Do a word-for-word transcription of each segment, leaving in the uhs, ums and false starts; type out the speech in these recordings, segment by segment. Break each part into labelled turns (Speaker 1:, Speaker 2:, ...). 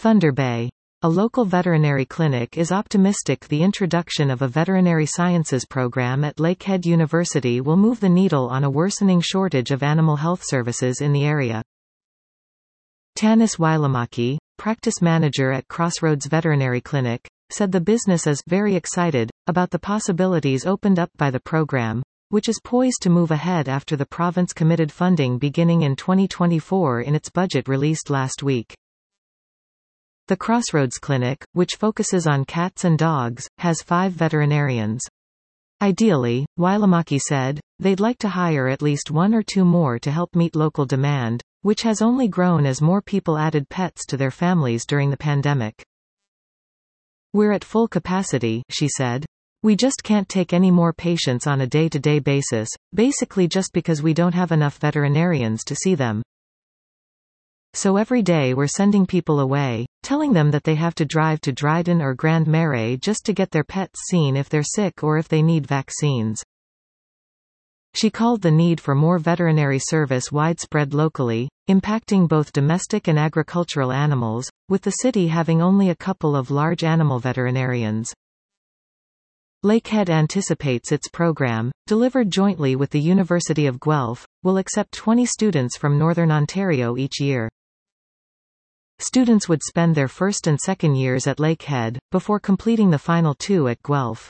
Speaker 1: Thunder Bay. A local veterinary clinic is optimistic the introduction of a veterinary sciences program at Lakehead University will move the needle on a worsening shortage of animal health services in the area. Tanis Wilamaki, practice manager at Crossroads Veterinary Clinic, said the business is very excited about the possibilities opened up by the program, which is poised to move ahead after the province committed funding beginning in twenty twenty-four in its budget released last week. The Crossroads Clinic, which focuses on cats and dogs, has five veterinarians. Ideally, Wilamaki said, they'd like to hire at least one or two more to help meet local demand, which has only grown as more people added pets to their families during the pandemic. We're at full capacity, she said. We just can't take any more patients on a day-to-day basis, basically just because we don't have enough veterinarians to see them. So every day we're sending people away, telling them that they have to drive to Dryden or Grand Marais just to get their pets seen if they're sick or if they need vaccines. She called the need for more veterinary service widespread locally, impacting both domestic and agricultural animals, with the city having only a couple of large animal veterinarians. Lakehead anticipates its program, delivered jointly with the University of Guelph, will accept twenty students from Northern Ontario each year. Students would spend their first and second years at Lakehead, before completing the final two at Guelph.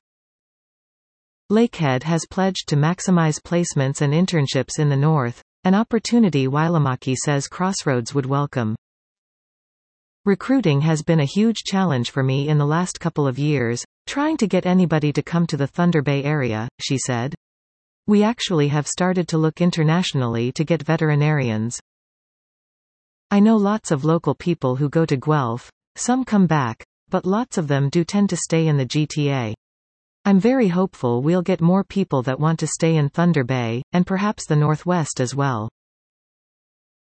Speaker 1: Lakehead has pledged to maximize placements and internships in the north, an opportunity Wilamaki says Crossroads would welcome. Recruiting has been a huge challenge for me in the last couple of years, trying to get anybody to come to the Thunder Bay area, she said. We actually have started to look internationally to get veterinarians. I know lots of local people who go to Guelph, some come back, but lots of them do tend to stay in the G T A. I'm very hopeful we'll get more people that want to stay in Thunder Bay, and perhaps the Northwest as well.